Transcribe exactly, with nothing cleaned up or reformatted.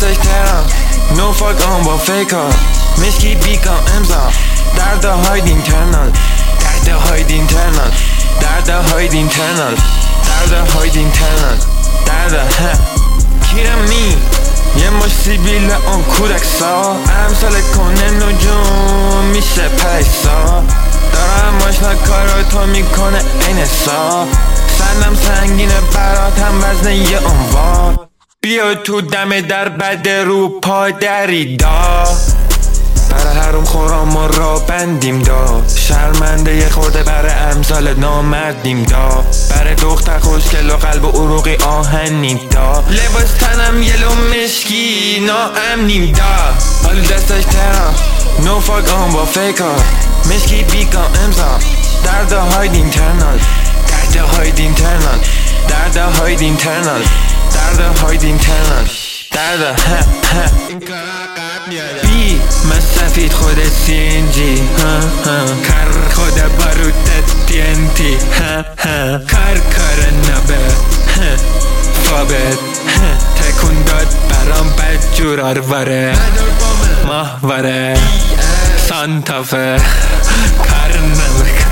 دستش ترم نو فاک آن با فیکا مشکی بیکام امضا درد هاید اینترنال درد هاید اینترنال درد هاید اینترنال درد هاید اینترنال درد ها کیرم می یه مش سیبیل اون کودک سا امثال کنه نجوم میشه پیسا دارم ماشنا کارو تو میکنه این سا سندم سنگینه براتم وزن یه عنوان بیا تو دم در بد رو پا دریدا برای حروم خورام ما را بندیم دا شرمنده یه خورده برای امثال نامردیم دا برای دختر خوشگل و قلب و عروقی آهنیم دا لباس تنم یلو مشکی ناامنیم دا حالی دستش ترم نو فاک آن با فیکا مشکی بیکام امضا درد هاید اینترنال درد هاید اینترنال درد هاید اینترنال درد هاید اینترنال درد ها ها بی من سفید خود سی ان جی کار خود باروت تی ان تی کار کار نبه فابت تکون داد برام بد جور آرواره ماهواره سانتافه کار نبه